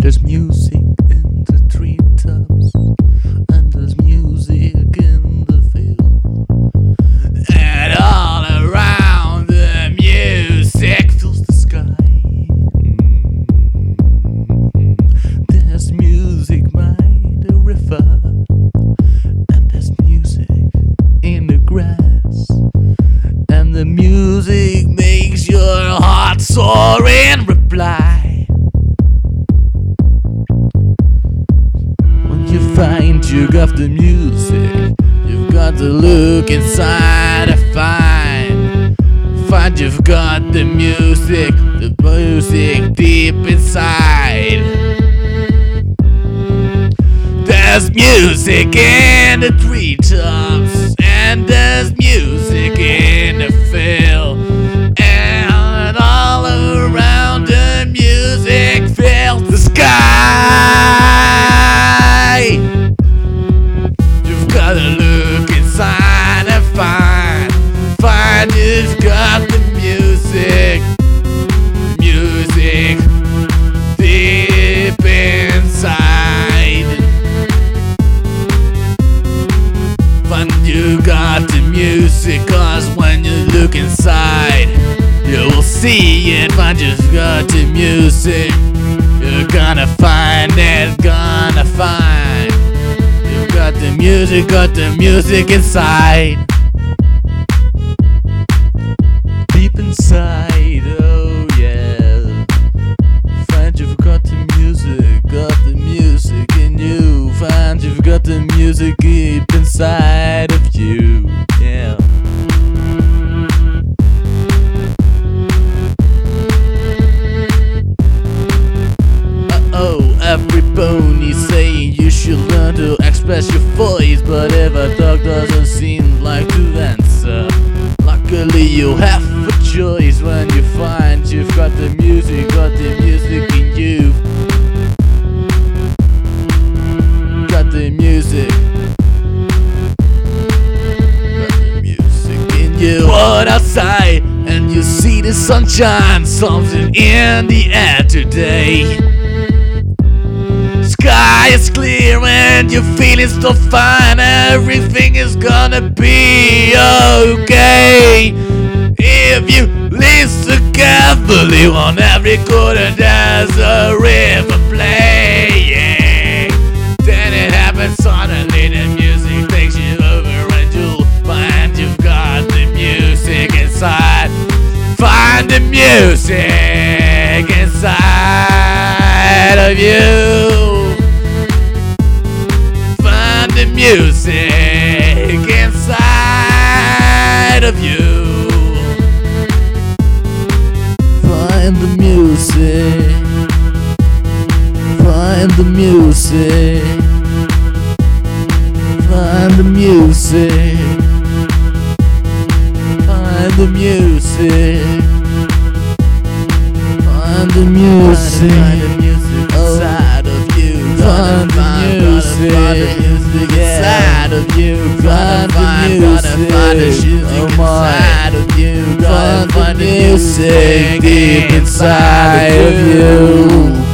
There's music in the treetops, and there's music in the field, and all around the music fills the sky. There's music by the river, and there's music in the grass, and the music makes your heart soar in reply. Find you got the music, you've got to look inside and find you've got the music deep inside. There's music in the treetops, and there's music in the field, and all around the music fills the sky. You've gotta look inside and find you've got the music deep inside. Find you got the music, 'cause when you look inside, you will see it. Find you've got the music, you're gonna find it, gonna find. You've got the music inside. Deep inside, oh yeah. Find you've got the music in you. Find you've got the music deep inside of you, yeah. Every pony saying you should learn to express your voice, but if a dog doesn't seem like to answer, luckily you have a choice when you find you've got the music in you. Got the music in you. Walk outside and you see the sunshine, something in the air today. Sky is clear and you're feeling so fine. Everything is gonna be okay if you listen carefully. On every corner there's a river playing. Then it happens suddenly, the music takes you over, and you'll find you've got the music inside. Find the music inside of you. The music inside of you. Find the music. Find the music. Find the music. Find the music. Find the music. Find the music inside of you. Find the music inside of you. Find the music, oh my. Find the music deep inside of you.